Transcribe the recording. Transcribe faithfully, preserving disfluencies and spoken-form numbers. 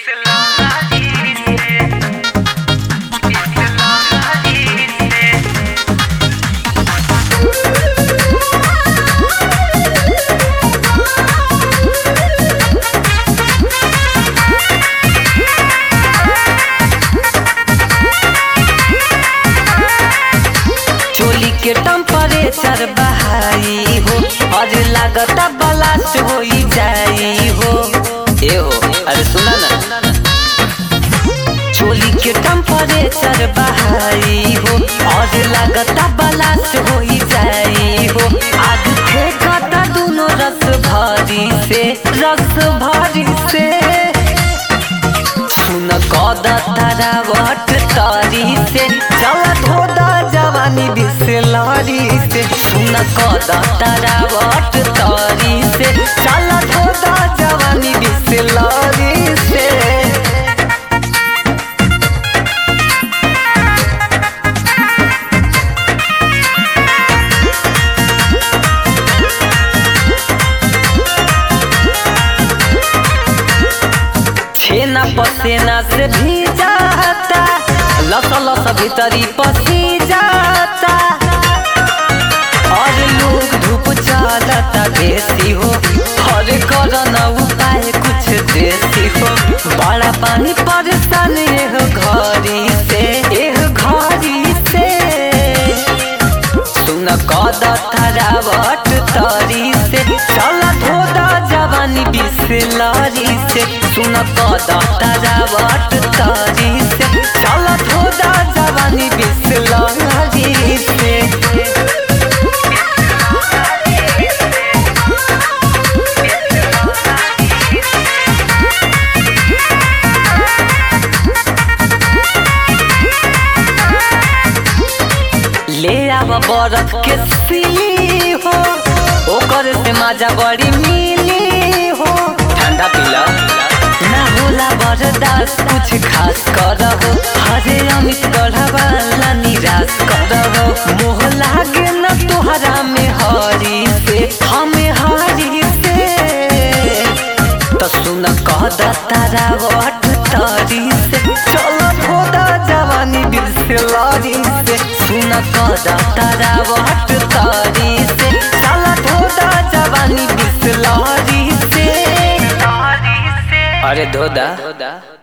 चोली के टेम्परेचर बहाई हो और लागता ब्लास्ट हो जाई हो। ए हो अरे सुना ना, चोली के टेम्परेचर बहाई हो और लागता ब्लास्ट हो जाई हो। आग फेंकता दोनों रस भरी से रस भरी से सुन कद तारावट तारी से चल धोदा जवानी बिसलरी से। सुन कद तारावट तारी से चल धोदा जवानी बिसलरी से। छेना पसेना से भी जाता लस लस भीतरी पसी जाता और लोग धूप चलता देसी हो और करना उपाय कुछ देसी हो। बड़ा पानी परेशान एह घरी से एह घरी से सुन कद तारावट तरी से चल धोदा जवानी बिसलरी से। सुन कद तारावट तरी से चल धोदा जवानी बिसलरी से। ले आव बरफ के सिली हो ओकर से मजा बड़ी मिली हो। ठंडा पीला ना होला बर्दाश्त कुछ खास करहो। हरे अमित गढ़वाला निराश करहो। मोह लागे न तोहरा में हरी से हमें हरी से। तो सुन कद तारावट तरी से चल धोदा जवानी बिसलरी से। सुन कद तारावट तरी से चल धोदा जवानी बिसलरी से। अरे धोदा